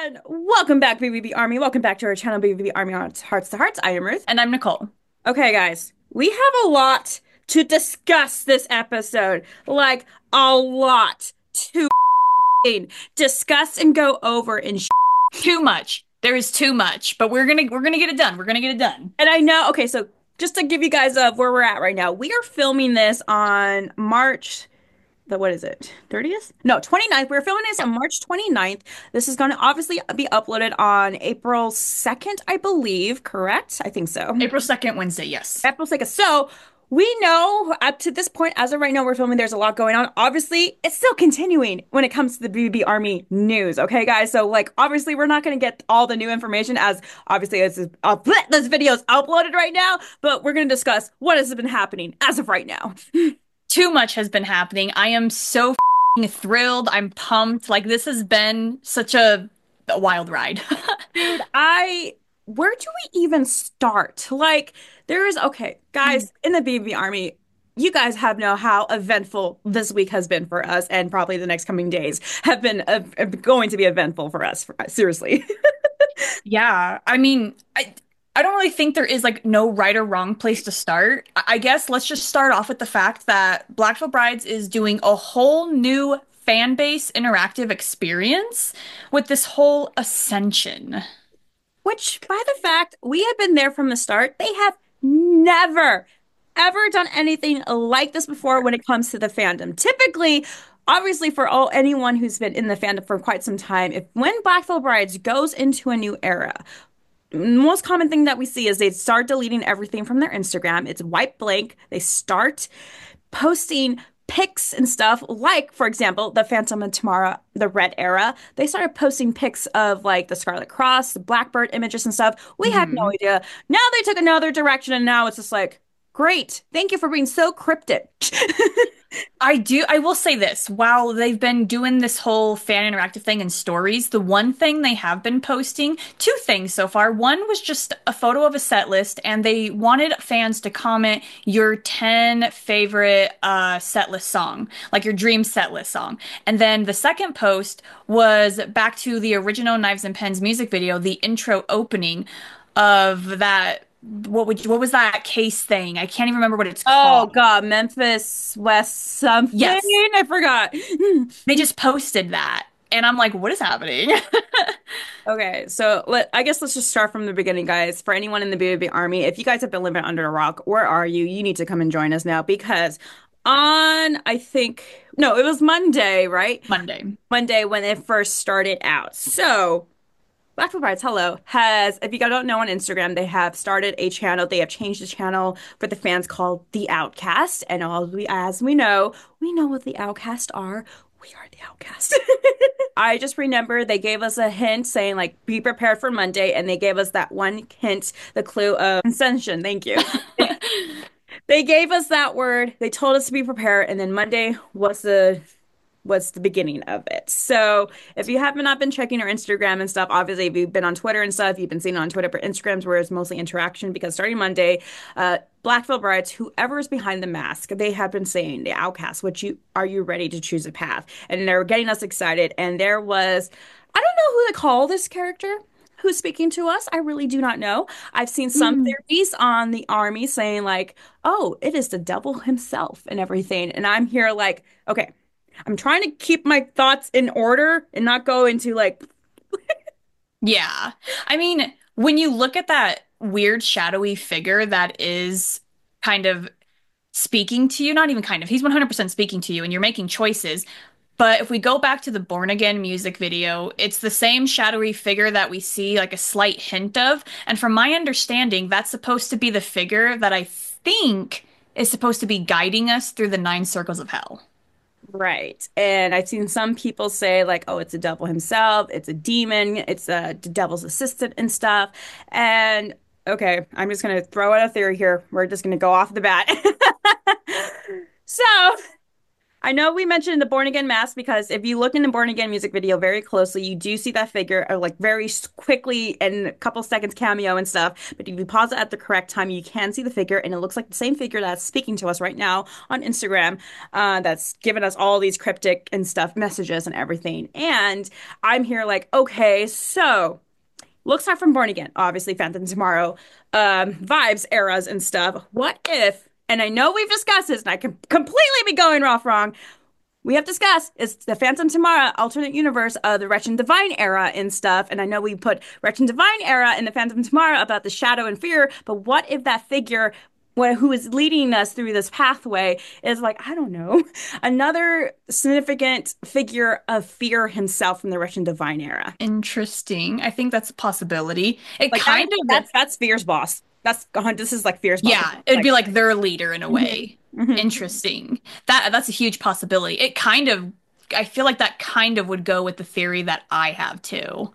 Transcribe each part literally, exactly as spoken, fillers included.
And welcome back, B B B Army. Welcome back to our channel, B B B Army Hearts, Hearts to Hearts. I am Ruth. And I'm Nicole. Okay, guys, we have a lot to discuss this episode. Like, a lot to discuss and go over and sh Too much. There is too much, but we're gonna we're gonna get it done. We're gonna get it done. And I know, okay, so just to give you guys uh, where we're at right now, we are filming this on March the what is it? thirtieth? No, twenty-ninth. We're filming this Yep. on March twenty-ninth. This is going to obviously be uploaded on April second, I believe, correct? I think so. April second, Wednesday, yes. April second. So we know up to this point, as of right now, we're filming, there's a lot going on. Obviously, it's still continuing when it comes to the B B B Army news. Okay, guys? So, like, obviously, we're not going to get all the new information as obviously this is uh, this video is uploaded right now, but we're going to discuss what has been happening as of right now. Too much has been happening. I am so f***ing thrilled. I'm pumped. Like this has been such a, a wild ride. Dude, I where do we even start? Like, there is okay, guys, in the B B Army, you guys have know how eventful this week has been for us, and probably the next coming days have been uh, going to be eventful for us. For, seriously. Yeah, I mean, I I don't really think there is like no right or wrong place to start. I I guess let's just start off with the fact that Black Veil Brides is doing a whole new fan base interactive experience with this whole ascension. Which, by the fact, we have been there from the start. They have never, ever done anything like this before when it comes to the fandom. Typically, obviously, for all anyone who's been in the fandom for quite some time, if when Black Veil Brides goes into a new era, most common thing that we see is they start deleting everything from their Instagram. It's white blank. They start posting pics and stuff like, for example, the Phantom of Tomorrow, the Red Era. They started posting pics of like the Scarlet Cross, the Blackbird images and stuff. We had no Mhm. idea. Now they took another direction and now it's just like, great. Thank you for being so cryptic. I do. I will say this. While they've been doing this whole fan interactive thing in stories, the one thing they have been posting, two things so far. One was just a photo of a set list, and they wanted fans to comment your ten favorite uh, set list song, like your dream set list song. And then the second post was back to the original Knives and Pens music video, the intro opening of that. What would you, what was that case thing? I can't even remember what it's Oh called. God, Memphis West something. Yes. I forgot. They just posted that. And I'm like, what is happening? Okay, so let I guess let's just start from the beginning, guys. For anyone in the B B B Army, if you guys have been living under a rock, where are you? You need to come and join us now because on I think no, it was Monday, right? Monday. Monday when it first started out. So Black Veil Brides, hello, has if you guys don't know on Instagram, they have started a channel. They have changed the channel for the fans called The Outcast, and all we as we know, we know what the Outcast are. We are the Outcast. I just remember they gave us a hint saying like be prepared for Monday and they gave us that one hint, the clue of ascension. Thank you. They gave us that word. They told us to be prepared and then Monday was the was the beginning of it. So if you have not been checking our Instagram and stuff, obviously if you've been on Twitter and stuff, you've been seeing it on Twitter, but Instagrams where it's mostly interaction because starting Monday, uh, Black Veil Brides, whoever is behind the mask, they have been saying the outcast, what you are you ready to choose a path? And they're getting us excited. And there was, I don't know who to call this character. Who's speaking to us? I really do not know. I've seen some Mm. theories on the army saying like, "Oh, it is the devil himself and everything." And I'm here like, okay, I'm trying to keep my thoughts in order and not go into like, Yeah. I mean, when you look at that weird shadowy figure that is kind of speaking to you, not even kind of, he's one hundred percent speaking to you and you're making choices. But if we go back to the Born Again music video, it's the same shadowy figure that we see like a slight hint of. And from my understanding, that's supposed to be the figure that I think is supposed to be guiding us through the nine circles of hell. right. And I've seen some people say like, oh, it's a devil himself, it's a demon, it's a the devil's assistant and stuff. And okay, I'm just gonna throw out a theory here. We're just gonna go off the bat. So I know we mentioned the Born Again mask because if you look in the Born Again music video very closely, you do see that figure uh, like very s- quickly in a couple seconds cameo and stuff. But if you pause it at the correct time, you can see the figure, and it looks like the same figure that's speaking to us right now on Instagram, uh, that's giving us all these cryptic and stuff messages and everything. And I'm here like, okay, so looks like from Born Again, obviously Phantom Tomorrow, um, vibes, eras, and stuff. What if? And I know we've discussed this, and I can completely be going off wrong. We have discussed is the Phantom Tamara alternate universe of the Wretched Divine era and stuff. And I know we put Wretched Divine era in the Phantom Tamara about the shadow and fear, but what if that figure who is leading us through this pathway is like, I don't know, another significant figure of fear himself from the Wretched Divine era? Interesting. I think that's a possibility. It Like that kind of, that's that's Fear's boss. That's this is like Fear's boss. yeah, it'd Like be like their leader in a mhm, way. mhm. Interesting. That that's a huge possibility. It kind of, I feel like that kind of would go with the theory that I have too.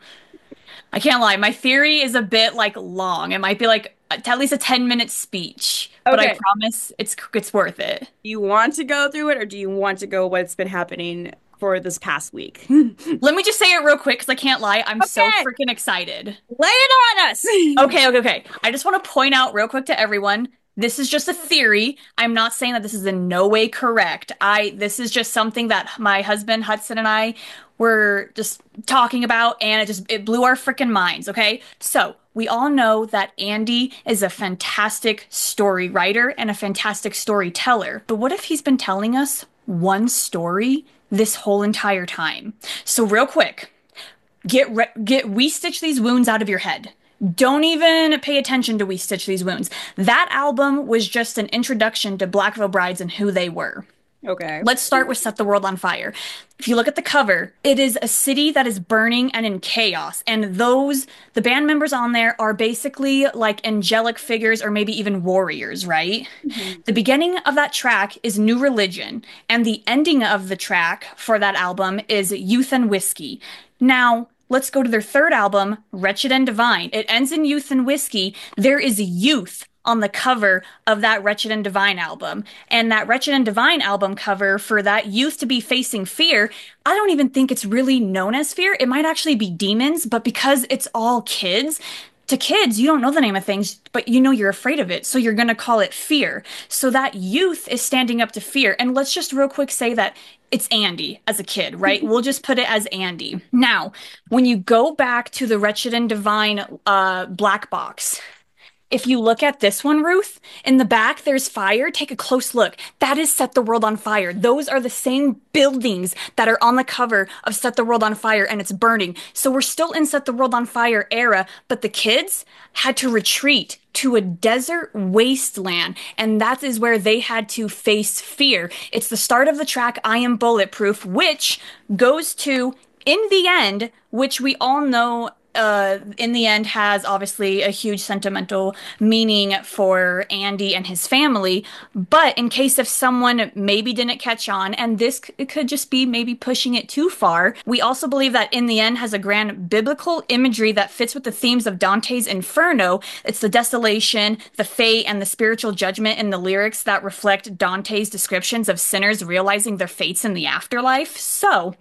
I can't lie. My theory is a bit like long. It might be like a- at least a ten minute speech, but I Okay. promise it's it's worth it. Do you want to go through it or do you want to go what's been happening for this past week? Let me just say it real quick because I can't lie. I'm so Okay, freaking excited. lay it on us. Okay, okay, okay. I just want to point out real quick to everyone, this is just a theory. I'm not saying that this is in no way correct. I this is just something that my husband Hudson and I were just talking about and it just it blew our freaking minds, okay? So, we all know that Andy is a fantastic story writer and a fantastic storyteller. But what if he's been telling us one story this whole entire time? So, real quick, Get re get we stitch these wounds out of your head. Don't even pay attention to we stitch these wounds. That album was just an introduction to Black Veil Brides and who they were. Okay. Let's start with Set the World on Fire. If you look at the cover, it is a city that is burning and in chaos. And those, the band members on there are basically like angelic figures or maybe even warriors, right? Mhm. The beginning of that track is New Religion, and the ending of the track for that album is Youth and Whiskey. Now, let's go to their third album, Wretched and Divine. It ends in Youth and Whiskey. There is youth on the cover of that Wretched and Divine album. And that Wretched and Divine album cover for that youth to be facing fear, I don't even think it's really known as fear. It might actually be demons, but because it's all kids, to kids, you don't know the name of things, but you know you're afraid of it. So you're going to call it fear. So that youth is standing up to fear. And let's just real quick say that it's Andy as a kid, right? We'll just put it as Andy. Now, when you go back to the Wretched and Divine uh, black box, if you look at this one, Ruth, in the back, there's fire. Take a close look. That is Set the World on Fire. Those are the same buildings that are on the cover of Set the World on Fire, and it's burning. So we're still in Set the World on Fire era, but the kids had to retreat to a desert wasteland, and that is where they had to face fear. It's the start of the track, I Am Bulletproof, which goes to, in the end, which we all know uh, in the end has obviously a huge sentimental meaning for Andy and his family. But in case if someone maybe didn't catch on, and this c- could just be maybe pushing it too far, we also believe that in the end has a grand biblical imagery that fits with the themes of Dante's Inferno. It's the desolation, the fate, and the spiritual judgment in the lyrics that reflect Dante's descriptions of sinners realizing their fates in the afterlife. So,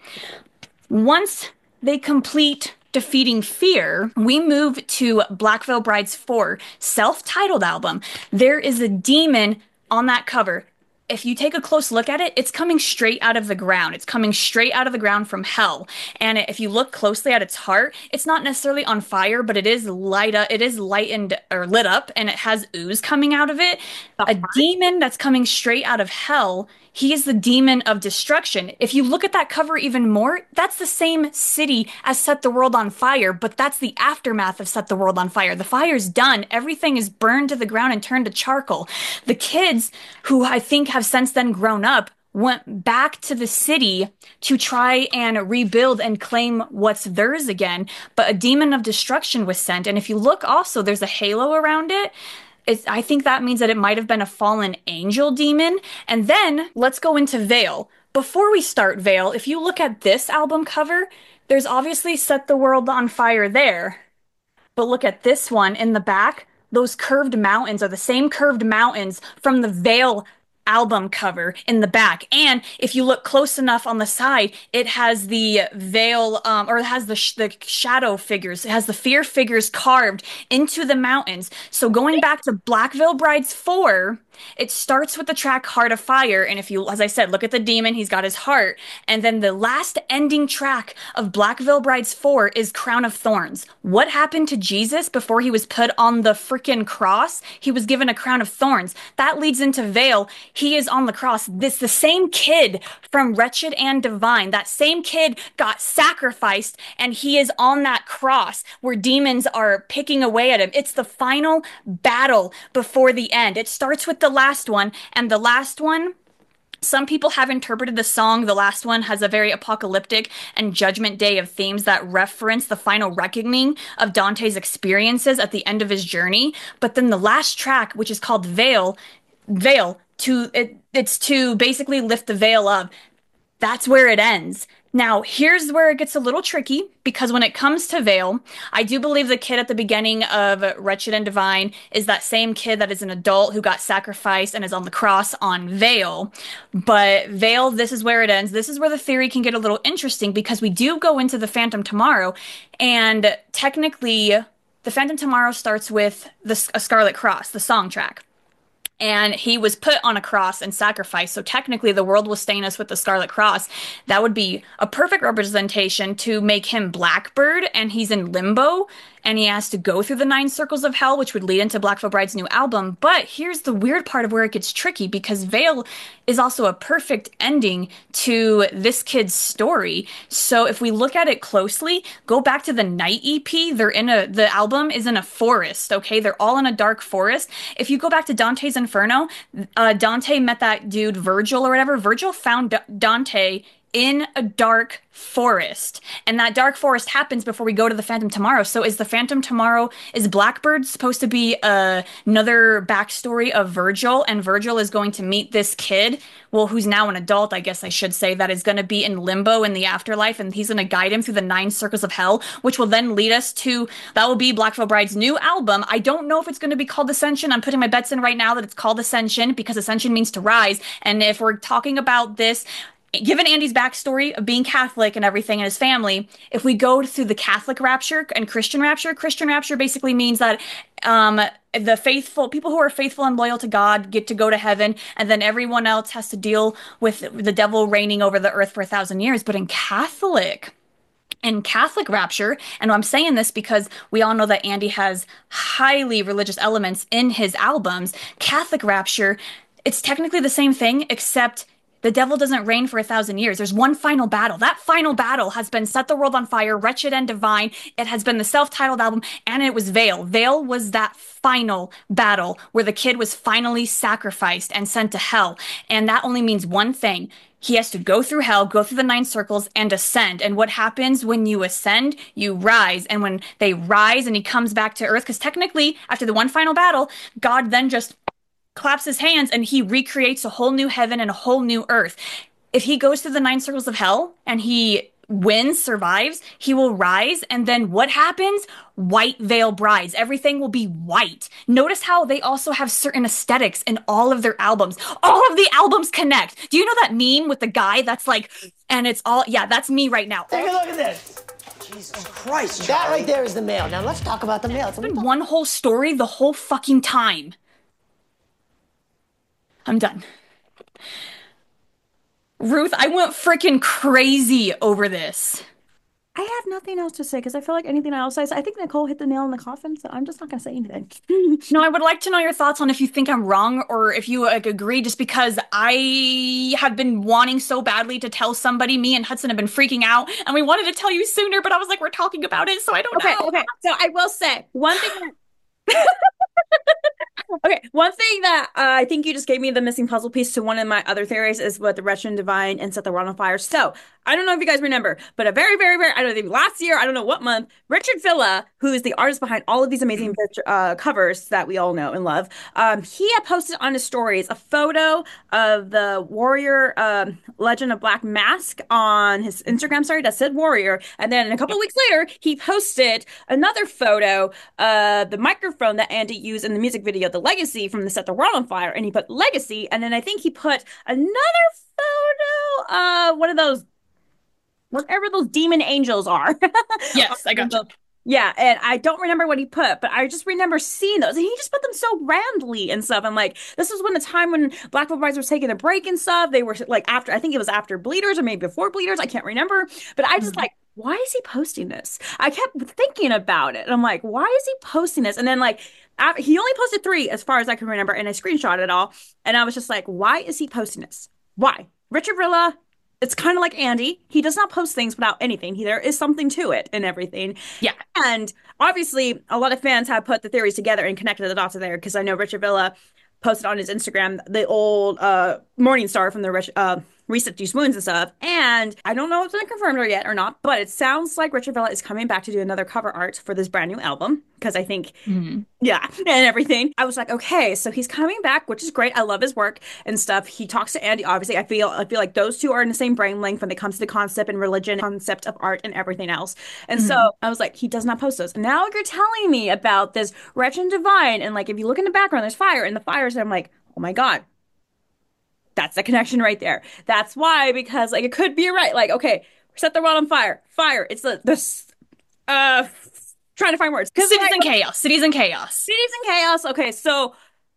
once they complete defeating fear, we move to Black Veil Brides four, self-titled album. There is a demon on that cover. If you take a close look at it, it's coming straight out of the ground. It's coming straight out of the ground from hell. And if you look closely at its heart, it's not necessarily on fire, but it is light up, it is lightened or lit up, and it has ooze coming out of it. The A heart? demon that's coming straight out of hell. He is the demon of destruction. If you look at that cover even more, that's the same city as Set the World on Fire, but that's the aftermath of Set the World on Fire. The fire's done. Everything is burned to the ground and turned to charcoal. The kids, who I think have since then grown up, went back to the city to try and rebuild and claim what's theirs again. But a demon of destruction was sent. And if you look also, there's a halo around it. It's, I think that means that it might have been a fallen angel demon. And then let's go into Veil. Before we start Veil, if you look at this album cover, there's obviously Set the World on Fire there. But look at this one in the back. Those curved mountains are the same curved mountains from the Veil album cover in the back. And if you look close enough on the side, it has the veil, um, or it has the sh the shadow figures. It has the fear figures carved into the mountains. So going back to Black Veil Brides four, it starts with the track Heart of Fire. And if you, as I said, look at the demon, he's got his heart. And then the last ending track of Black Veil Brides four is Crown of Thorns. What happened to Jesus before he was put on the freaking cross? He was given a crown of thorns. That leads into Veil. He is on the cross. This the same kid from Wretched and Divine. That same kid got sacrificed, and he is on that cross where demons are picking away at him. It's the final battle before the end. It starts with the last one, and the last one, some people have interpreted the song. The last one has a very apocalyptic and Judgment Day of themes that reference the final reckoning of Dante's experiences at the end of his journey. But then the last track, which is called Veil, Veil, to it, it's to basically lift the veil up. That's where it ends. Now, here's where it gets a little tricky because when it comes to Veil, I do believe the kid at the beginning of Wretched and Divine is that same kid that is an adult who got sacrificed and is on the cross on Veil. But Veil, this is where it ends. This is where the theory can get a little interesting because we do go into the Phantom Tomorrow, and technically, the Phantom Tomorrow starts with the a Scarlet Cross, the song track. And he was put on a cross and sacrificed. So technically, the world will stain us with the Scarlet Cross. That would be a perfect representation to make him Blackbird, and he's in limbo, and he has to go through the nine circles of hell, which would lead into Black Veil Bride's new album. But here's the weird part of where it gets tricky, because Veil is also a perfect ending to this kid's story. So if we look at it closely, go back to the Night E P. They're in a the album is in a forest. Okay, they're all in a dark forest. If you go back to Dante's Inferno, uh, Dante met that dude Virgil or whatever. Virgil found D Dante in a dark forest, and that dark forest happens before we go to the Phantom Tomorrow. So is the Phantom Tomorrow, is Blackbird supposed to be uh, another backstory of Virgil, and Virgil is going to meet this kid, well, who's now an adult, I guess I should say, that is going to be in limbo in the afterlife, and he's going to guide him through the nine circles of hell, which will then lead us to, that will be Black Veil Bride's new album. I don't know if it's going to be called Ascension. I'm putting my bets in right now that it's called Ascension because Ascension means to rise, and if we're talking about this, given Andy's backstory of being Catholic and everything in his family, if we go through the Catholic rapture and Christian rapture, Christian rapture basically means that um, the faithful, people who are faithful and loyal to God get to go to heaven, and then everyone else has to deal with the devil reigning over the earth for a thousand years. But in Catholic, in Catholic rapture, and I'm saying this because we all know that Andy has highly religious elements in his albums, Catholic rapture, it's technically the same thing, except the devil doesn't reign for a thousand years. There's one final battle. That final battle has been Set the World on Fire, Wretched and Divine. It has been the self-titled album, and it was Veil. Veil was that final battle where the kid was finally sacrificed and sent to hell. And that only means one thing. He has to go through hell, go through the nine circles, and ascend. And what happens when you ascend? You rise. And when they rise and he comes back to earth, because technically, after the one final battle, God then just claps his hands and he recreates a whole new heaven and a whole new earth. If he goes through the nine circles of hell and he wins, survives, he will rise. And then what happens? White Veil Brides. Everything will be white. Notice how they also have certain aesthetics in all of their albums. All of the albums connect. Do you know that meme with the guy that's like, and it's all, yeah, that's me right now. Take a look at this. Jesus Christ, Charlie. That right there is the mail. Now let's talk about the mail. It's been one whole story the whole fucking time. I'm done. Ruth, I went freaking crazy over this. I have nothing else to say because I feel like anything else I say, I think Nicole hit the nail in the coffin, so I'm just not gonna say anything. No, I would like to know your thoughts on if you think I'm wrong or if you like agree, just because I have been wanting so badly to tell somebody. Me and Hudson have been freaking out, and we wanted to tell you sooner, but I was like, we're talking about it, so I don't okay, know. Okay, okay. So I will say one thing that Okay, one thing that uh, I think you just gave me the missing puzzle piece to one of my other theories is what the Wretched and Divine and Set the World on Fire. So, I don't know if you guys remember, but a very, very, very, I don't know, last year, I don't know what month, Richard Villa, who is the artist behind all of these amazing uh, covers that we all know and love, um, he had posted on his stories a photo of the Warrior um, Legend of Black Mask on his Instagram story that said Warrior. And then a couple of weeks later, he posted another photo of the microphone that Andy used in the music video, The legacy from the Set the World on Fire, and he put legacy, and then I think he put another photo, uh, one of those, whatever those demon angels are. Yes, I got you. Yeah, and I don't remember what he put, but I just remember seeing those, and he just put them so randomly and stuff. I'm like, this was when the time when Black Veil Brides was taking a break and stuff. They were like after, I think it was after Bleeders or maybe before Bleeders. I can't remember, but I just mm-hmm. like, why is he posting this? I kept thinking about it, and I'm like, why is he posting this? And then like, after, he only posted three as far as I can remember, and I screenshot it all, and I was just like, why is he posting this? Why? Richard Villa. It's kind of like Andy. He does not post things without anything. He, there is something to it and everything. Yeah. And obviously, a lot of fans have put the theories together and connected the dots there, because I know Richard Villa posted on his Instagram the old uh, Morning Star from the uh, recent Juice Wounds and stuff. And I don't know if it's been confirmed or yet or not, but it sounds like Richard Villa is coming back to do another cover art for this brand new album, because I think, mm-hmm. yeah, and everything. I was like, okay, so he's coming back, which is great. I love his work and stuff. He talks to Andy. Obviously, I feel I feel like those two are in the same brain length when it comes to the concept and religion, concept of art and everything else. And mm-hmm. so I was like, he does not post those. And now you're telling me about this Wretched and Divine, and like if you look in the background, there's fire, and the fires. And I'm like, oh my God. That's the connection right there. That's why, because like it could be right. Like, okay, set the world on fire. Fire. It's the the uh trying to find words. Cities like, in chaos. Cities in chaos. Cities in chaos. Okay, so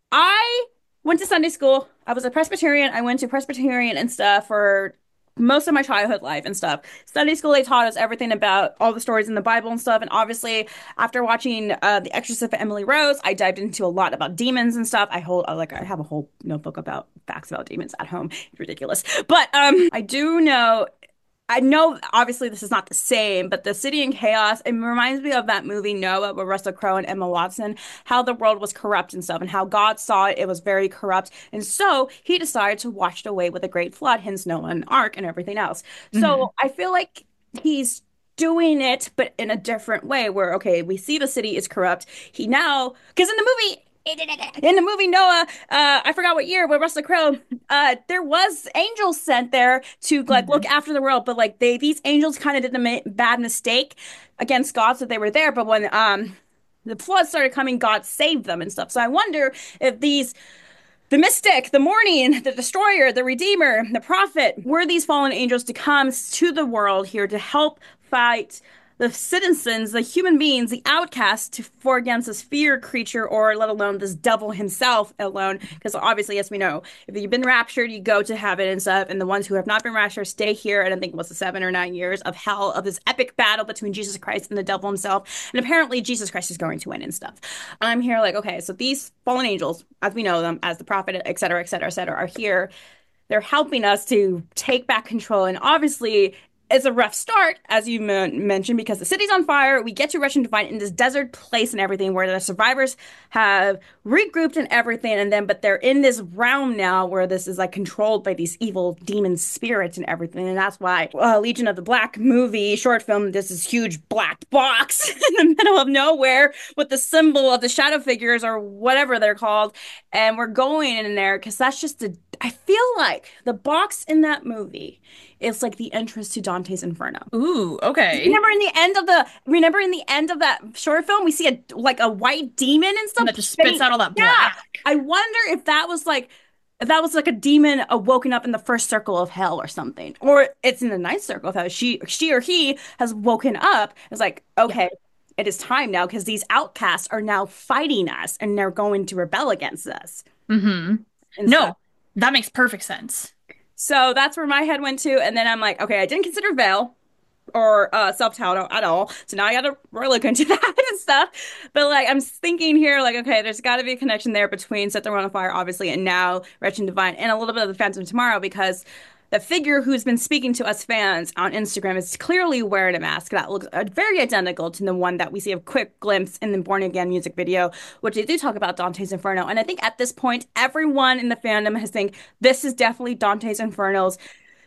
I went to Sunday school. I was a Presbyterian. I went to Presbyterian and stuff for most of my childhood life and stuff. Sunday school, they taught us everything about all the stories in the Bible and stuff. And obviously, after watching uh, The Exorcist of Emily Rose, I dived into a lot about demons and stuff. I hold like I have a whole notebook about facts about demons at home. It's ridiculous. But um, I do know. I know, obviously, this is not the same, but the City in Chaos, it reminds me of that movie Noah with Russell Crowe and Emma Watson, how the world was corrupt and stuff, and how God saw it, it was very corrupt. And so he decided to wash it away with a great flood, hence Noah and Ark and everything else. Mm-hmm. So I feel like he's doing it, but in a different way, where, okay, we see the city is corrupt. He now, because in the movie, in the movie Noah, uh, I forgot what year, but Russell Crowe, uh, there was angels sent there to like mm-hmm. look after the world, but like they these angels kind of did a ma- bad mistake against God, so they were there. But when um the flood started coming, God saved them and stuff. So I wonder if these. The mystic, the morning, the destroyer, the redeemer, the prophet, were these fallen angels to come to the world here to help fight the citizens, the human beings, the outcasts, to for against this fear creature, or let alone this devil himself alone. Because obviously, as we know, if you've been raptured, you go to heaven and stuff. And the ones who have not been raptured stay here. And I think it was the seven or nine years of hell, of this epic battle between Jesus Christ and the devil himself. And apparently Jesus Christ is going to win and stuff. I'm here like, okay, so these fallen angels, as we know them, as the prophet, et cetera, et cetera, et cetera, are here. They're helping us to take back control. And obviously, it's a rough start, as you m- mentioned, because the city's on fire. We get to Wretched and Divine in this desert place and everything, where the survivors have regrouped and everything, and then but they're in this realm now where this is like controlled by these evil demon spirits and everything. And that's why uh, Legion of the Black movie short film, this is huge black box in the middle of nowhere with the symbol of the shadow figures or whatever they're called, and we're going in there because that's just a I feel like the box in that movie is like the entrance to Dante's Inferno. Ooh, okay. Remember in the end of the remember in the end of that short film, we see a like a white demon and stuff and that just spits out all that yeah. black. I wonder if that was like if that was like a demon awoken up in the first circle of hell or something, or it's in the ninth circle of hell. She she or he has woken up. It's like okay. Yeah. It is time now because these outcasts are now fighting us and they're going to rebel against us. Mm-hmm. And no. So, that makes perfect sense. So that's where my head went to. And then I'm like, okay, I didn't consider Veil or uh, self-titled at all. So now I got to really look into that and stuff. But like, I'm thinking here, like, okay, there's got to be a connection there between Set the World on Fire, obviously, and now Wretched and Divine, and a little bit of the Phantom of Tomorrow, because the figure who's been speaking to us fans on Instagram is clearly wearing a mask that looks very identical to the one that we see a quick glimpse in the Born Again music video, which they do talk about Dante's Inferno. And I think at this point, everyone in the fandom has think this is definitely Dante's Inferno's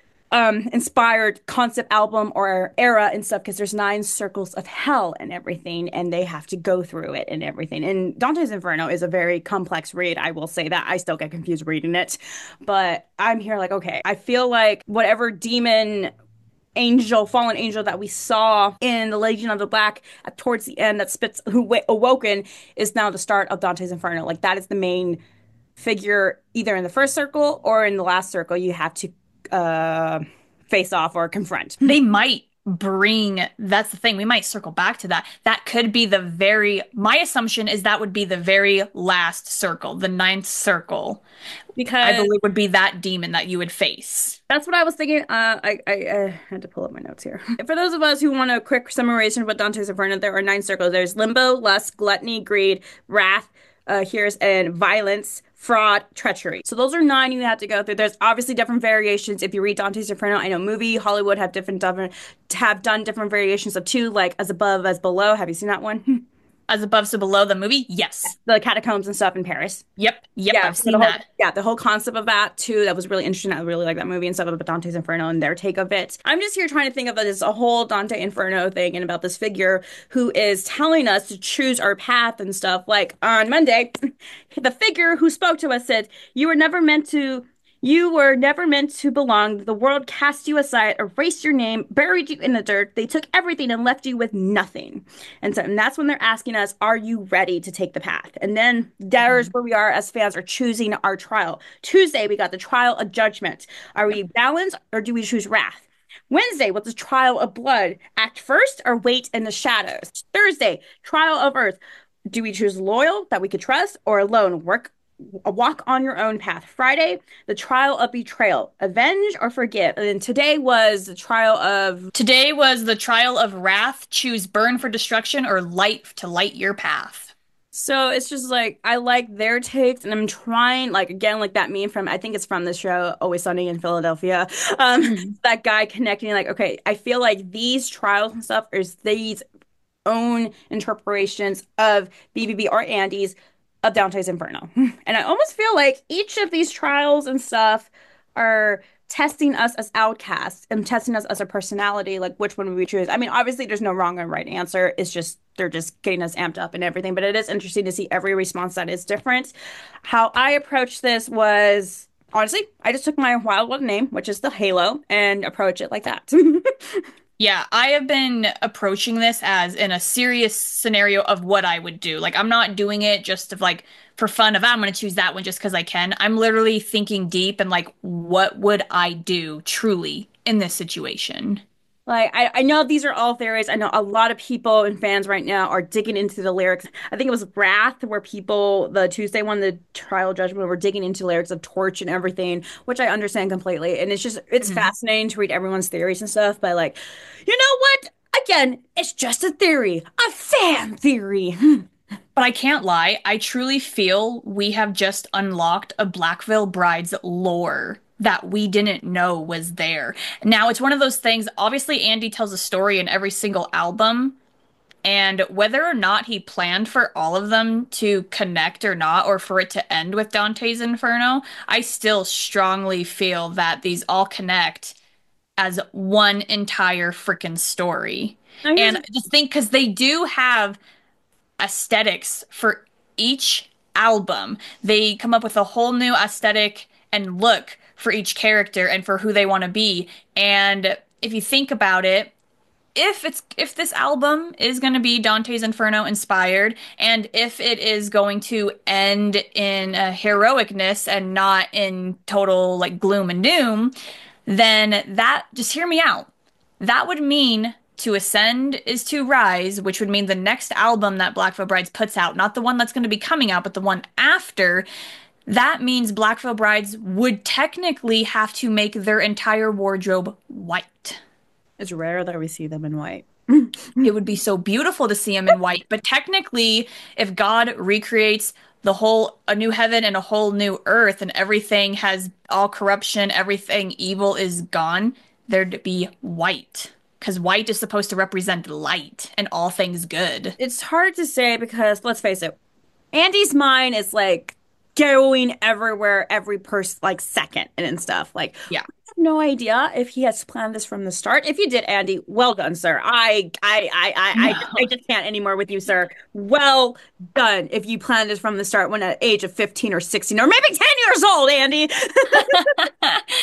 um, inspired concept album or era and stuff, because there's nine circles of hell and everything, and they have to go through it and everything. And Dante's Inferno is a very complex read. I will say that. I still get confused reading it, but I'm here like, okay, I feel like whatever demon angel, fallen angel that we saw in the Legion of the Black at, towards the end that spits who wa- awoken is now the start of Dante's Inferno. Like that is the main figure either in the first circle or in the last circle you have to uh face off or confront. They might bring, that's the thing, we might circle back to that. That could be the very, my assumption is that would be the very last circle, the ninth circle. Because I believe would be that demon that you would face. That's what I was thinking. Uh, I, I, I had to pull up my notes here. For those of us who want a quick summarization of what Dante's Inferno, there are nine circles. There's limbo, lust, gluttony, greed, wrath, uh, here's and violence, fraud, treachery. So those are nine you have to go through. There's obviously different variations. If you read Dante's Inferno, I know movie, Hollywood have different, different have done different variations of two, like As Above, As Below. Have you seen that one? As Above, So Below, the movie? Yes. The catacombs and stuff in Paris. Yep. Yep. Yeah, I've so seen the whole, that. Yeah, the whole concept of that too. That was really interesting. I really like that movie and stuff about Dante's Inferno and their take of it. I'm just here trying to think of it as a whole Dante Inferno thing and about this figure who is telling us to choose our path and stuff. Like on Monday, the figure who spoke to us said, "You were never meant to." You were never meant to belong. The world cast you aside, erased your name, buried you in the dirt. They took everything and left you with nothing. And so and that's when they're asking us, are you ready to take the path? And then there's mm-hmm. where we are as fans are choosing our trial. Tuesday, we got the trial of judgment. Are we balanced or do we choose wrath? Wednesday was the trial of blood. Act first or wait in the shadows. Thursday, trial of earth. Do we choose loyal that we could trust or alone work a walk on your own path? Friday, the trial of betrayal, avenge or forgive. And then today was the trial of today was the trial of wrath. Choose burn for destruction or light to light your path. So it's just like I like their takes, and I'm trying like again like that meme from I think it's from the show Always Sunny in Philadelphia. Um, mm-hmm. That guy connecting like okay, I feel like these trials and stuff is these own interpretations of B B B or Andy's of Dante's Inferno. And I almost feel like each of these trials and stuff are testing us as outcasts and testing us as a personality, like which one would we choose? I mean, obviously there's no wrong and right answer. It's just, they're just getting us amped up and everything. But it is interesting to see every response that is different. How I approached this was, honestly, I just took my Wild One name, which is the Halo, and approach it like that. Yeah, I have been approaching this as in a serious scenario of what I would do. Like, I'm not doing it just of like for fun of, I'm going to choose that one just because I can. I'm literally thinking deep and like, what would I do truly in this situation? Like, I, I know these are all theories. I know a lot of people and fans right now are digging into the lyrics. I think it was Wrath where people, the Tuesday one, the trial judgment, were digging into lyrics of Torch and everything, which I understand completely. And it's just, it's mm-hmm. fascinating to read everyone's theories and stuff. But like, you know what? Again, it's just a theory, a fan theory. But I can't lie. I truly feel we have just unlocked a Black Veil Bride's lore that we didn't know was there. Now, it's one of those things, obviously Andy tells a story in every single album, and whether or not he planned for all of them to connect or not, or for it to end with Dante's Inferno, I still strongly feel that these all connect as one entire freaking story. And I just think, because they do have aesthetics for each album. They come up with a whole new aesthetic and look for each character and for who they want to be. And if you think about it, if it's if this album is going to be Dante's Inferno inspired, and if it is going to end in a heroicness and not in total like gloom and doom, then that, just hear me out. That would mean to ascend is to rise, which would mean the next album that Black Veil Brides puts out, not the one that's going to be coming out, but the one after. That means Black Veil Brides would technically have to make their entire wardrobe white. It's rare that we see them in white. It would be so beautiful to see them in white. But technically, if God recreates the whole, a new heaven and a whole new earth, and everything has all corruption, everything evil is gone, there'd be white. Because white is supposed to represent light and all things good. It's hard to say because, let's face it, Andy's mind is like going everywhere every person like second and stuff. Like, yeah, I have no idea if he has planned this from the start. If you did, Andy, well done, sir. I I I I, no. I, I just can't anymore with you, sir. Well done. If you planned this from the start when at age of fifteen or sixteen or maybe ten years old, Andy.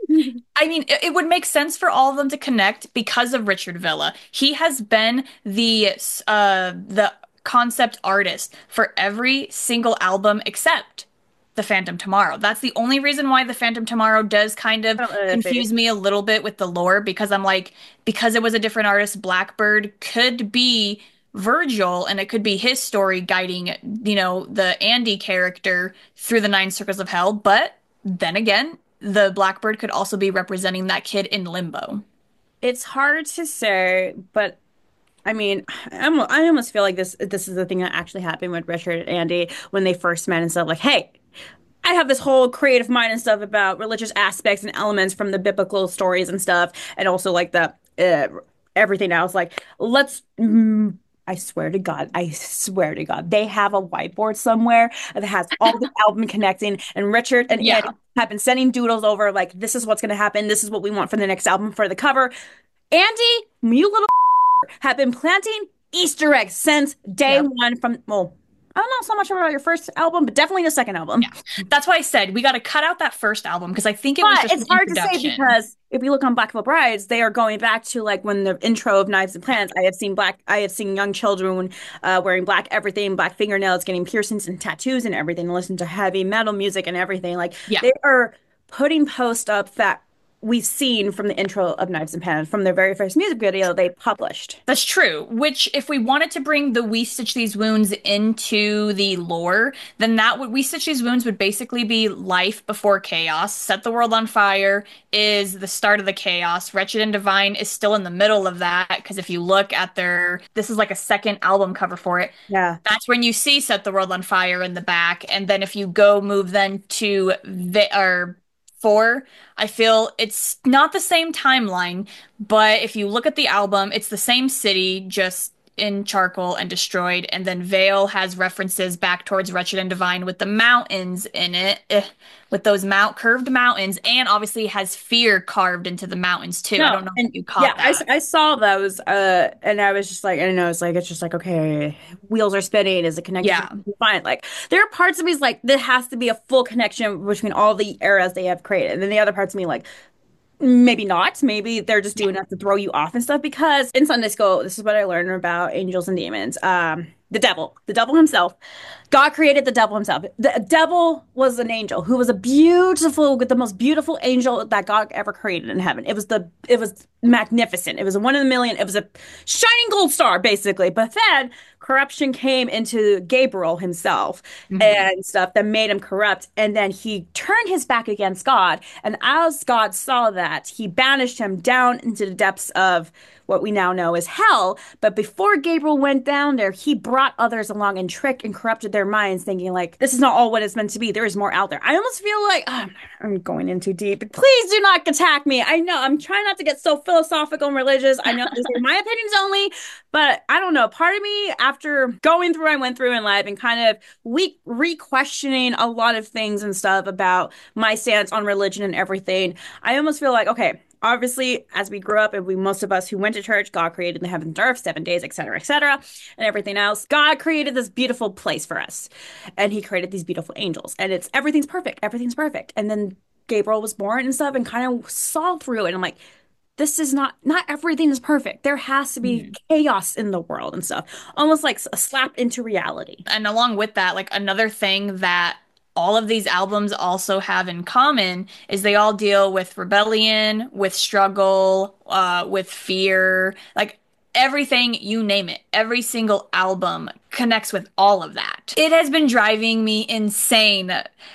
I mean, it, it would make sense for all of them to connect because of Richard Villa. He has been the uh the concept artist for every single album except The Phantom Tomorrow. That's the only reason why The Phantom Tomorrow does kind of I don't know if confuse it- me a little bit with the lore because I'm like, because it was a different artist, Blackbird could be Virgil and it could be his story guiding, you know, the Andy character through the nine circles of hell. But then again, the Blackbird could also be representing that kid in limbo. It's hard to say, but I mean, I'm, I almost feel like this this is the thing that actually happened with Richard and Andy when they first met and stuff. Like, hey, I have this whole creative mind and stuff about religious aspects and elements from the biblical stories and stuff, and also like the uh, everything else. Like, let's. Mm, I swear to God, I swear to God, they have a whiteboard somewhere that has all the album connecting, and Richard and Andy Yeah. have been sending doodles over. Like, this is what's going to happen. This is what we want for the next album for the cover. Andy, you little have been planting Easter eggs since day Yep. one from, well, I don't know so much about your first album, but definitely the second album. Yeah. That's why I said we got to cut out that first album because I think it was But just it's an hard to say introduction. because if you look on Black Veil Brides, they are going back to like when the intro of Knives and Plants. I have seen black, I have seen young children uh, wearing black everything, black fingernails, getting piercings and tattoos and everything, listen to heavy metal music and everything. Like Yeah. they are putting post up that we've seen from the intro of Knives and Plants from their very first music video they published. That's true. Which, if we wanted to bring the We Stitch These Wounds into the lore, then that would We Stitch These Wounds would basically be life before chaos. Set the World on Fire is the start of the chaos. Wretched and Divine is still in the middle of that because if you look at their, this is like a second album cover for it. Yeah. That's when you see Set the World on Fire in the back, and then if you go move then to the or four, I feel it's not the same timeline, but if you look at the album, it's the same city, just in charcoal and destroyed. And then Vale has references back towards Wretched and Divine with the mountains in it, eh, with those mount curved mountains, and obviously has fear carved into the mountains too. I No, don't know and if you caught yeah, I, that. I saw those, uh, and I was just like, I don't know, it's like, it's just like, okay, wheels are spinning. Is it connected? Yeah. Fine. Like, there are parts of me is like, there has to be a full connection between all the eras they have created. And then the other parts of me, like, maybe not. Maybe they're just doing that to throw you off and stuff. Because in Sunday school, this is what I learned about angels and demons. Um, the devil, the devil himself. God created the devil himself. The devil was an angel who was a beautiful, the most beautiful angel that God ever created in heaven. It was the, it was magnificent. It was a one in a million. It was a shining gold star, basically. But then corruption came into Gabriel himself Mhm. and stuff that made him corrupt. And then he turned his back against God. And as God saw that, he banished him down into the depths of what we now know as hell. But before Gabriel went down there, he brought others along and tricked and corrupted their minds, thinking like, this is not all what it's meant to be. There is more out there. I almost feel like oh, I'm going in too deep. Please do not attack me. I know I'm trying not to get so philosophical and religious. I know these are my opinions only, but I don't know. Part of me, after going through, I went through in life and kind of we re-questioning a lot of things and stuff about my stance on religion and everything. I almost feel like, okay, obviously, as we grew up, and we most of us who went to church, God created the heavens and earth, seven days, et cetera, et cetera, and everything else. God created this beautiful place for us, and He created these beautiful angels, and it's everything's perfect, everything's perfect. And then Gabriel was born and stuff, and kind of saw through it. And I'm like, this is not not everything is perfect. There has to be Mhm. chaos in the world and stuff, almost like a slap into reality. And along with that, like another thing that all of these albums also have in common is they all deal with rebellion, with struggle, uh, with fear, like everything, you name it. Every single album connects with all of that. It has been driving me insane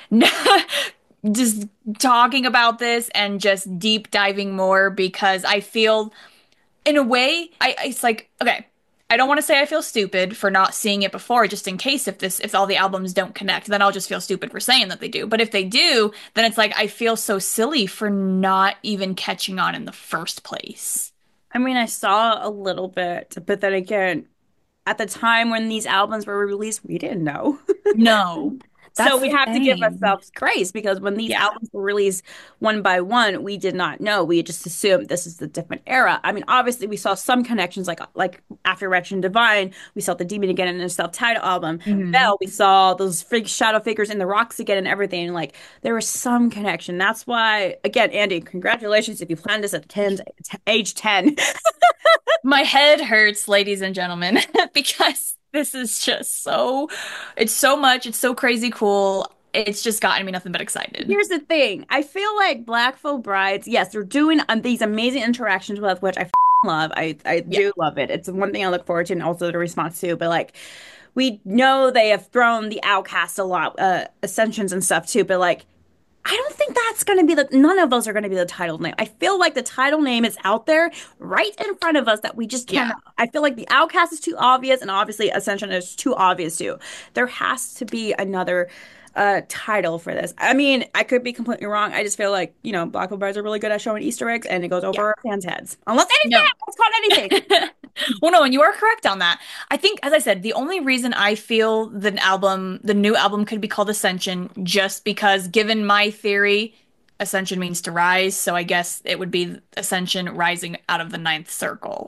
just talking about this and just deep diving more because I feel in a way, I it's like, okay, I don't want to say I feel stupid for not seeing it before, just in case if this if all the albums don't connect, then I'll just feel stupid for saying that they do. But if they do, then it's like I feel so silly for not even catching on in the first place. I mean, I saw a little bit, but then again, at the time when these albums were released, we didn't know. No. So That's we the have to give thing. ourselves grace because when these Yeah. albums were released one by one, we did not know. We just assumed this is the different era. I mean, obviously we saw some connections, like like after Wretched and Divine, we saw the Demon again in a self-titled album. Hmm. Bell, we saw those fig shadow figures in the rocks again and everything. Like there was some connection. That's why, again, Andy, congratulations if you planned this at ten, age ten. My head hurts, ladies and gentlemen, because this is just so, it's so much, it's so crazy cool. It's just gotten me nothing but excited. Here's the thing. I feel like Black Veil Brides, yes, they're doing um, these amazing interactions with which I f love. I I Yeah. do love it. It's one thing I look forward to and also the response to. But like we know they have thrown the Outcast a lot, uh Ascensions and stuff too, but like I don't think that's going to be the none of those are going to be the title name. I feel like the title name is out there right in front of us that we just Yeah. cannot. I feel like the Outcast is too obvious and obviously Ascension is too obvious too. There has to be another uh title for this. I mean, I could be completely wrong. I just feel like, you know, Black Veil Brides are really good at showing Easter eggs and it goes Yeah. over our fans' heads. Unless any fan No. has caught anything. Well, no, and you are correct on that. I think, as I said, the only reason I feel the album, the new album could be called Ascension, just because, given my theory, Ascension means to rise, so I guess it would be Ascension rising out of the ninth circle.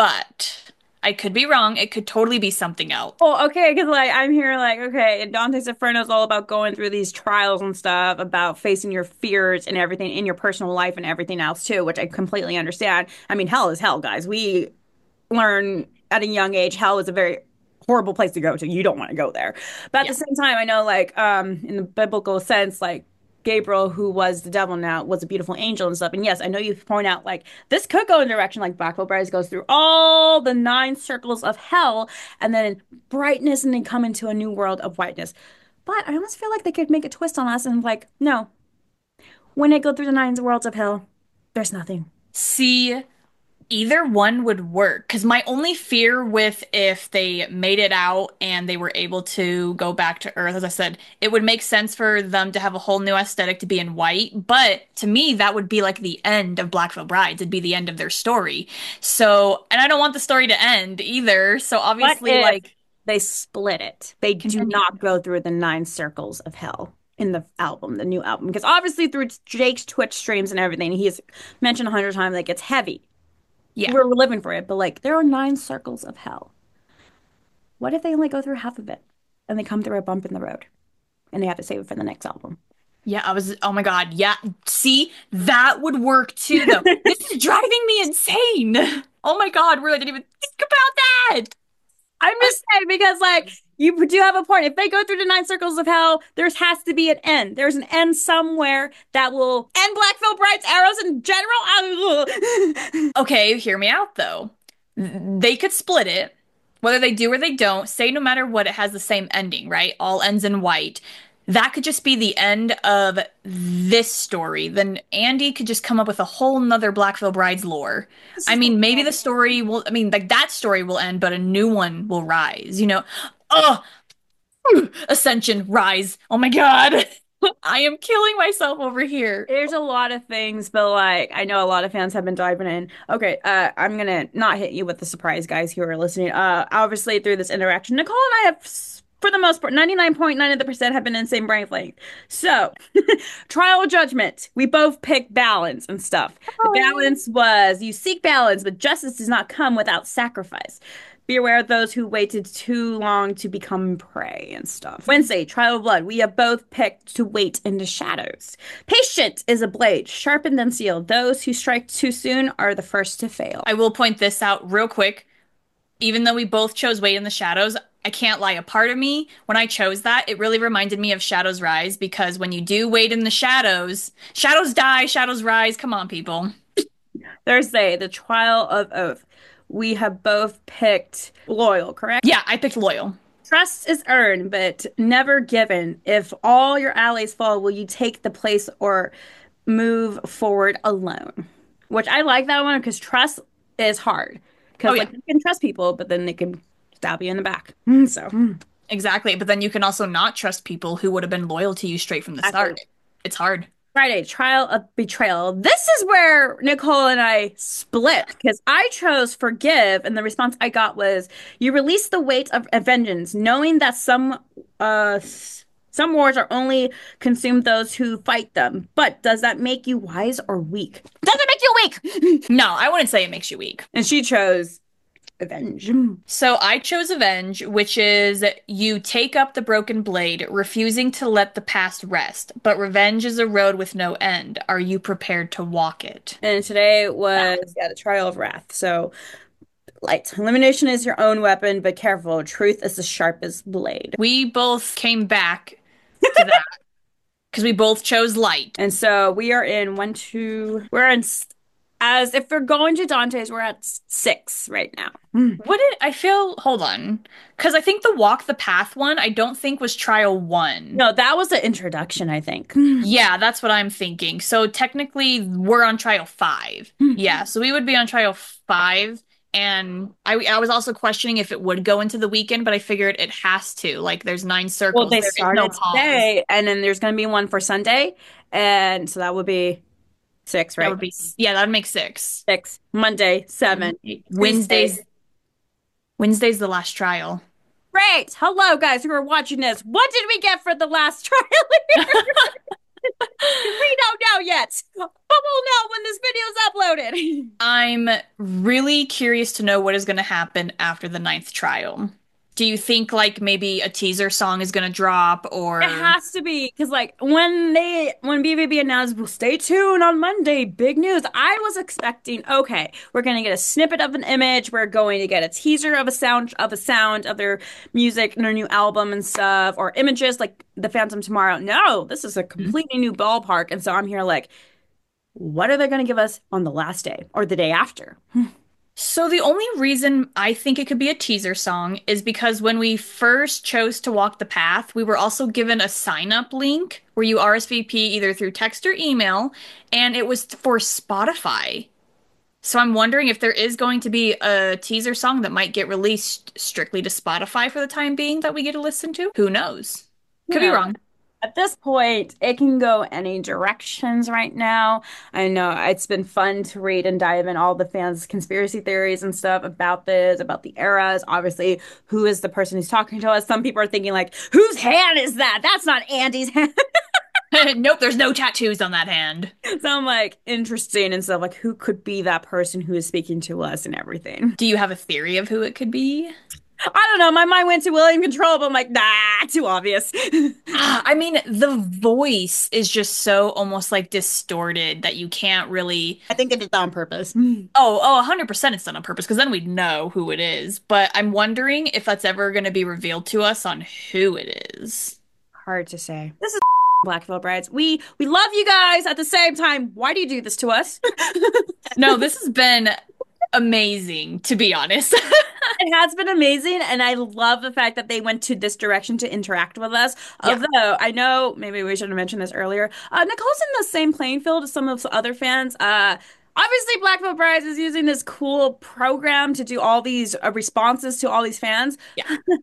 But I could be wrong. It could totally be something else. Well, okay, because like I'm here, like okay, and Dante's Inferno is all about going through these trials and stuff, about facing your fears and everything in your personal life and everything else too, which I completely understand. I mean, hell is hell, guys. We learn at a young age, hell is a very horrible place to go to. You don't want to go there. But at the Yeah. same time, I know, like, um, in the biblical sense, like Gabriel, who was the devil now, was a beautiful angel and stuff. And yes, I know you point out like this could go in a direction like Black Veil Brides goes through all the nine circles of hell and then brightness and then come into a new world of whiteness. But I almost feel like they could make a twist on us and like, no, when they go through the nine worlds of hell, there's nothing. See, either one would work. Because my only fear with if they made it out and they were able to go back to Earth, as I said, it would make sense for them to have a whole new aesthetic to be in white. But to me, that would be like the end of Black Veil Brides. It'd be the end of their story. So, and I don't want the story to end either. So What obviously, if like, they split it? They do continue. not go through the nine circles of hell in the album, the new album. Because obviously through Jake's Twitch streams and everything, he has mentioned a hundred times like it's heavy. Yeah. We're living for it, but like there are nine circles of hell. What if they only go through half of it and they come through a bump in the road and they have to save it for the next album? Yeah, I was, oh my God. Yeah. See, that would work too, though. This is driving me insane. Oh my God, really didn't even think about that. I'm just saying because like you do have a point. If they go through the nine circles of hell, there has to be an end. There's an end somewhere that will end Black Veil Brides arrows in general. Okay, hear me out though. They could split it. Whether they do or they don't, say no matter what, it has the same ending, right? All ends in white. That could just be the end of this story. Then Andy could just come up with a whole nother Black Veil Brides lore. This I is the mean, maybe the problem. story will, I mean, like that story will end, but a new one will rise, you know? Oh, Ascension, rise. Oh my God. I am killing myself over here. There's a lot of things, but like I know a lot of fans have been diving in. Okay, uh, I'm gonna not hit you with the surprise, guys who are listening. Uh, obviously through this interaction, Nicole and I have, for the most part, ninety-nine point nine of the percent have been in the same brainwave. So, trial of judgment. We both picked balance and stuff. The balance was you seek balance, but justice does not come without sacrifice. Be aware of those who waited too long to become prey and stuff. Wednesday, Trial of Blood. We have both picked to wait in the shadows. Patient is a blade, sharpened and sealed. Those who strike too soon are the first to fail. I will point this out real quick. Even though we both chose Wait in the Shadows, I can't lie. A part of me, when I chose that, it really reminded me of Shadows Rise because when you do Wait in the Shadows, shadows die, shadows rise. Come on, people. Thursday, the Trial of Oath. We have both picked loyal, correct? Yeah, I picked Loyal. Trust is earned, but never given. If all your allies fall, will you take the place or move forward alone? Which I like that one because trust is hard. Oh, Because yeah, like you can trust people, but then they can stab you in the back. So exactly. But then you can also not trust people who would have been loyal to you straight from the exactly. start. It's hard. Friday, Trial of Betrayal. This is where Nicole and I split because I chose Forgive, and the response I got was, "You release the weight of vengeance, knowing that some uh Some wars are only consumed those who fight them. But does that make you wise or weak? Does it make you weak? No, I wouldn't say it makes you weak. And she chose Avenge. So I chose Avenge, which is you take up the broken blade, refusing to let the past rest. But revenge is a road with no end. Are you prepared to walk it? And today was, yeah, the Trial of Wrath. So, light. Elimination is your own weapon, but careful. Truth is the sharpest blade. We both came back to that because we both chose light. And so we are in one, two, we're in, as if we're going to Dante's, we're at six right now. What did I feel? Hold on. Because I think the Walk the Path one, I don't think was trial one. No, that was the introduction, I think. Yeah, that's what I'm thinking. So technically, we're on trial five. Yeah, so we would be on trial five. And I, I was also questioning if it would go into the weekend, but I figured it has to. Like, there's nine circles. Well, they there started no today, and then there's going to be one for Sunday. And so that would be six, right? That would be, yeah, that would make six. Six. Monday, seven. Wednesday's, Wednesday's the last trial. Great. Hello, guys who are watching this. What did we get for the last trial? We don't know yet, but we'll know when this video is uploaded. I'm really curious to know what is going to happen after the ninth trial. Do you think like maybe a teaser song is going to drop, or it has to be, because like when they when B V B announced, well, stay tuned on Monday, big news. I was expecting, okay, we're going to get a snippet of an image, we're going to get a teaser of a sound of a sound of their music and their new album and stuff, or images like the Phantom Tomorrow. No, this is a completely mm-hmm. new ballpark, and so I'm here like, what are they going to give us on the last day or the day after? So the only reason I think it could be a teaser song is because when we first chose to walk the path, we were also given a sign-up link where you R S V P either through text or email, and it was for Spotify. So I'm wondering if there is going to be a teaser song that might get released strictly to Spotify for the time being that we get to listen to. Who knows? Could Yeah. be wrong. At this point, it can go any directions right now. I know it's been fun to read and dive in all the fans' conspiracy theories and stuff about this, about the eras. Obviously, who is the person who's talking to us? Some people are thinking like, whose hand is that? That's not Andy's hand. Nope, there's no tattoos on that hand. So I'm like, interesting and stuff. Like, who could be that person who is speaking to us and everything? Do you have a theory of who it could be? I don't know. My mind went to William Control, but I'm like, nah, too obvious. I mean, the voice is just so almost like distorted that you can't really. I think they did that on purpose. Oh, oh, one hundred percent it's done on purpose, because then we'd know who it is. But I'm wondering if that's ever going to be revealed to us on who it is. Hard to say. This is Black Veil Brides. We we love you guys at the same time. Why do you do this to us? No, this has been amazing, to be honest. It has been amazing, and I love the fact that they went to this direction to interact with us. Yeah. Although I know maybe we should have mentioned this earlier. Uh, Nicole's in the same playing field as some of the other fans. Uh, obviously, Black Veil Brides is using this cool program to do all these uh, responses to all these fans. Yeah.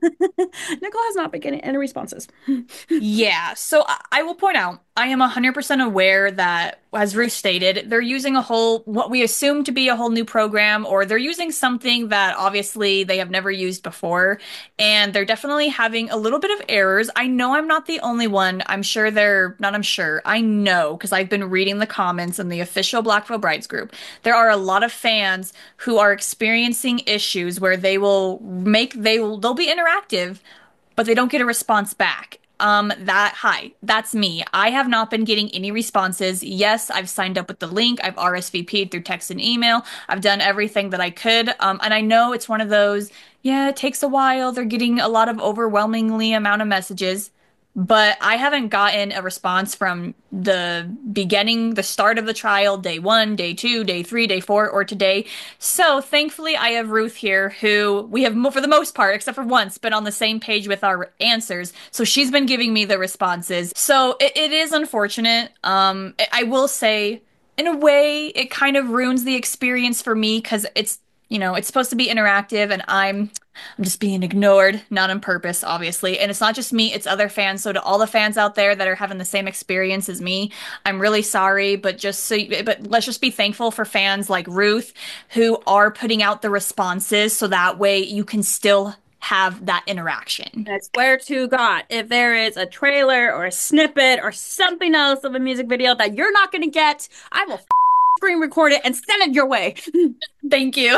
Nicole has not been getting any responses. Yeah, so I, I will point out, I am one hundred percent aware that, as Ruth stated, they're using a whole, what we assume to be a whole new program, or they're using something that obviously they have never used before, and they're definitely having a little bit of errors. I know I'm not the only one. I'm sure they're, not I'm sure, I know, because I've been reading the comments in the official Black Veil Brides group. There are a lot of fans who are experiencing issues where they will make, they will, they'll be interactive, but they don't get a response back. Um, that, hi, that's me. I have not been getting any responses. Yes, I've signed up with the link. I've R S V P'd through text and email. I've done everything that I could. Um, and I know it's one of those, yeah, it takes a while. They're getting a lot of overwhelmingly amount of messages. But I haven't gotten a response from the beginning, the start of the trial, day one, day two, day three, day four, or today. So thankfully, I have Ruth here, who we have, for the most part, except for once, been on the same page with our answers. So she's been giving me the responses. So it, it is unfortunate. Um, I will say, in a way, it kind of ruins the experience for me, because it's, you know, it's supposed to be interactive, and I'm I'm just being ignored, not on purpose, obviously. And it's not just me, it's other fans. So to all the fans out there that are having the same experience as me, I'm really sorry, but just so but let's just be thankful for fans like Ruth who are putting out the responses, so that way you can still have that interaction. I swear to God, if there is a trailer or a snippet or something else of a music video that you're not going to get, I will screen record it and send it your way. Thank you.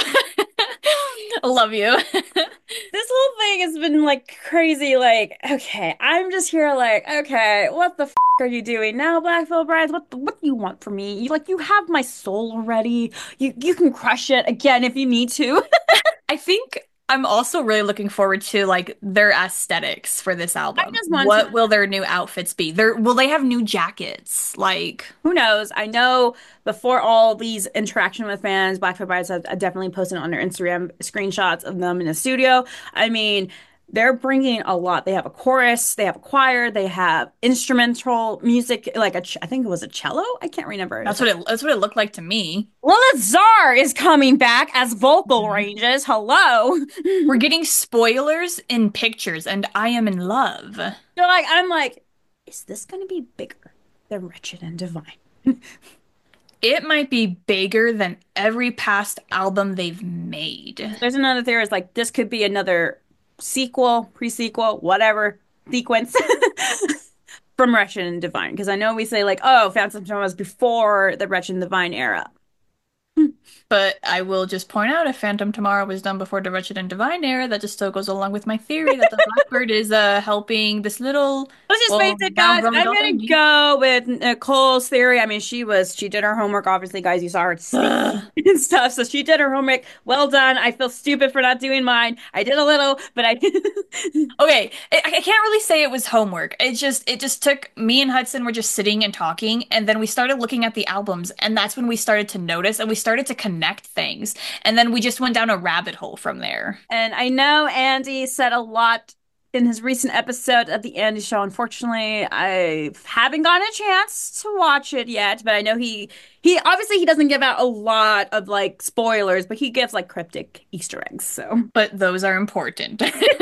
I love you. This whole thing has been like crazy. Like, okay, I'm just here like, okay, what the f are you doing now, Black Veil Brides? What what do you want from me? You like you have my soul already. You you can crush it again if you need to. I think I'm also really looking forward to like their aesthetics for this I album. just want What to. will their new outfits be? There will they have new jackets? Like Who knows? I know before all these interaction with fans, Black Veil Brides have definitely posted on their Instagram screenshots of them in the studio. I mean, they're bringing a lot. They have a chorus, they have a choir, they have instrumental music, like a ch I think it was a cello. I can't remember. that's what it that's what it looked like to me. Lilith Czar is coming back as vocal Mhm. ranges. Hello. We're getting spoilers in pictures, and I am in love. So like I'm like, is this gonna be bigger than Wretched and Divine? It might be bigger than every past album they've made. There's another theory is like this could be another sequel, pre-sequel, whatever sequence from Wretched and Divine. Because I know we say like, oh, Phantom Zone was before the Wretched and Divine era. But I will just point out if Phantom Tomorrow was done before the Wretched and Divine era, that just still goes along with my theory that the Blackbird is uh helping this little Let's just well face it, down guys. grown I'm adult gonna baby. go with Nicole's theory. I mean, she was she did her homework. Obviously, guys, you saw her sing and stuff, so she did her homework. Well done. I feel stupid for not doing mine. I did a little, but I Okay, I, I can't really say it was homework. It just it just took me and Hudson were just sitting and talking, and then we started looking at the albums, and that's when we started to notice and we started to connect things, and then we just went down a rabbit hole from there. And I know Andy said a lot in his recent episode of the Andy Show. Unfortunately, I haven't gotten a chance to watch it yet, but I know he he obviously he doesn't give out a lot of like spoilers, but he gives like cryptic Easter eggs. So, But those are important.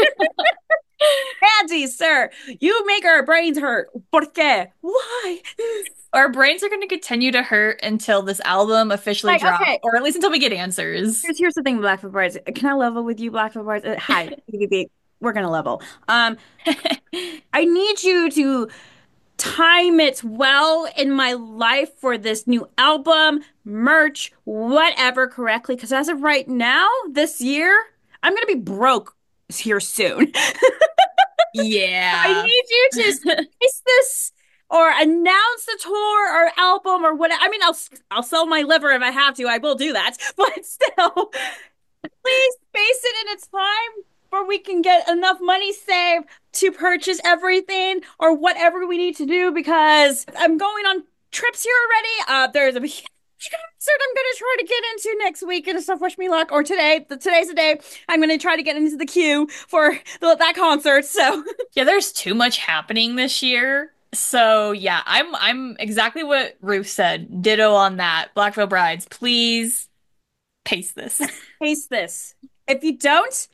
Andy, sir, you make our brains hurt. ¿Por qué? Why? Our brains are going to continue to hurt until this album officially Like, drops, okay. or at least until we get answers. Here's here's the thing, Black Veil Brides. Can I level with you, Black Veil Brides? Uh, hi, B B B. We're gonna level. Um, I need you to time it well in my life for this new album, merch, whatever correctly. Because as of right now, this year, I'm gonna be broke here soon. I Yeah. need you to space this or announce the tour or album or whatever. I mean, I'll I'll sell my liver if I have to. I will do that. But still, please space it in its time where we can get enough money saved to purchase everything or whatever we need to do because I'm going on trips here already. Uh, there's a huge concert I'm gonna try to get into next week and stuff. Wish me luck. Or today, the, today's the day I'm gonna try to get into the queue for the, that concert. So Yeah, there's too much happening this year. So yeah, I'm I'm exactly what Ruth said. Ditto on that. Black Veil Brides, please pace this. taste this. If you don't,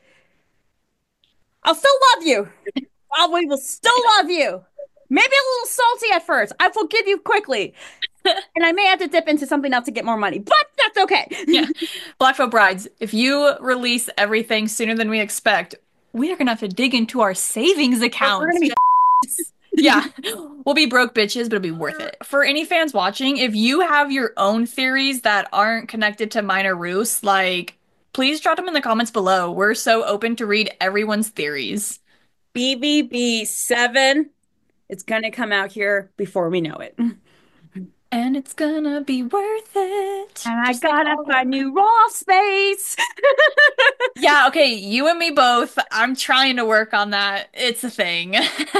I'll still love you. I we will still love you. Maybe a little salty at first. I forgive you quickly. And I may have to dip into something else to get more money, but that's okay. Yeah. Black Veil Brides, if you release everything sooner than we expect, we are gonna have to dig into our savings We're accounts. gonna be Yeah, we'll be broke bitches, but it'll be worth it. For any fans watching, if you have your own theories that aren't connected to mine or Roos, like, please drop them in the comments below. We're so open to read everyone's theories. B B B seven. It's gonna come out here before we know it. And it's gonna be worth it. And I Just like gotta all find new raw space. Yeah, okay, you and me both. I'm trying to work on that. It's a thing.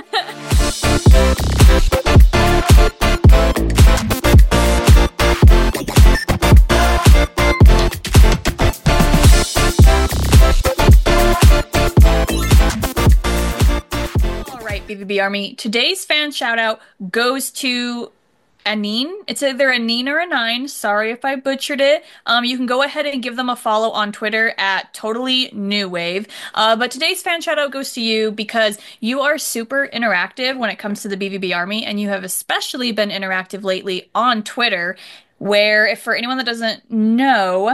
All right, B B B Army. Today's fan shout out goes to Anine. It's either Anine or a nine. Sorry if I butchered it. Um, you can go ahead and give them a follow on Twitter at Totally New Wave. Uh, but today's fan shout out goes to you because you are super interactive when it comes to the B V B Army, and you have especially been interactive lately on Twitter, where if for anyone that doesn't know,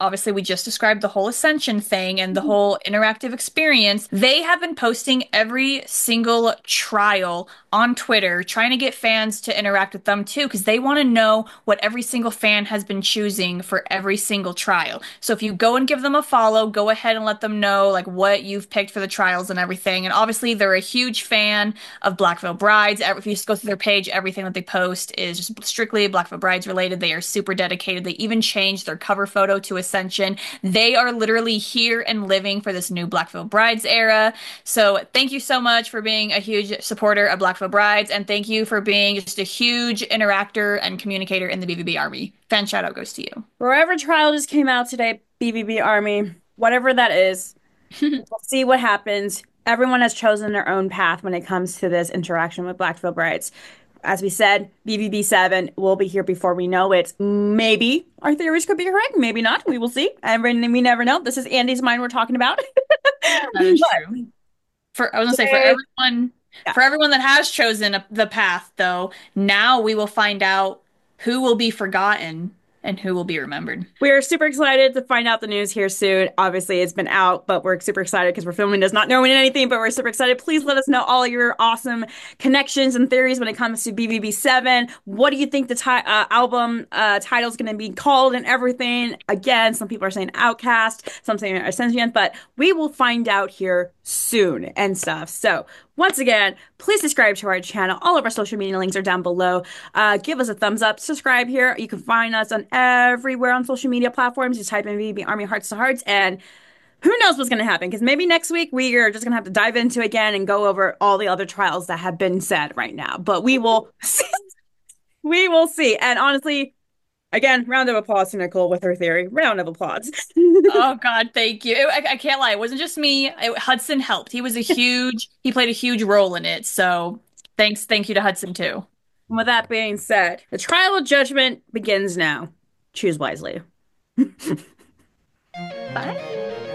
obviously we just described the whole Ascension thing and the whole interactive experience. They have been posting every single trial on Twitter, trying to get fans to interact with them too, because they want to know what every single fan has been choosing for every single trial. So if you go and give them a follow, go ahead and let them know like what you've picked for the trials and everything. And obviously they're a huge fan of Black Veil Brides. If you just go through their page, everything that they post is just strictly Black Veil Brides related. They are super dedicated. They even changed their cover photo to Ascension. They are literally here and living for this new Black Veil Brides era. So thank you so much for being a huge supporter of Black Veil Brides, and thank you for being just a huge interactor and communicator in the B V B Army. Fan shout out goes to you. Wherever trial just came out today, B B B Army, whatever that is, we'll see what happens. Everyone has chosen their own path when it comes to this interaction with Black Veil Brides. As we said, B V B seven will be here before we know it. Maybe our theories could be correct, maybe not. We will see. And we never know. This is Andy's mind we're talking about. That is true. For I was gonna say for everyone, yeah. for everyone that has chosen a, the path, though, now we will find out who will be forgotten and who will be remembered. We are super excited to find out the news here soon. Obviously, it's been out, but we're super excited because we're filming this, not knowing anything, but we're super excited. Please let us know all your awesome connections and theories when it comes to B V B seven. What do you think the uh, album uh, title is going to be called and everything? Again, some people are saying Outcast, some saying Ascension, but we will find out here soon and stuff. So once again, please subscribe to our channel. All of our social media links are down below. Uh, give us a thumbs up. Subscribe here. You can find us on everywhere on social media platforms. Just type in V V B Army Hearts to Hearts, and who knows what's going to happen? Because maybe next week we are just going to have to dive into it again and go over all the other trials that have been said right now. But we will see. We will see. And honestly, again, round of applause to Nicole with her theory. Round of applause. Oh God, thank you. I, I can't lie. It wasn't just me. It, Hudson helped. He was a huge, he played a huge role in it. So thanks, thank you to Hudson too. And with that being said, the trial of judgment begins now. Choose wisely. Bye.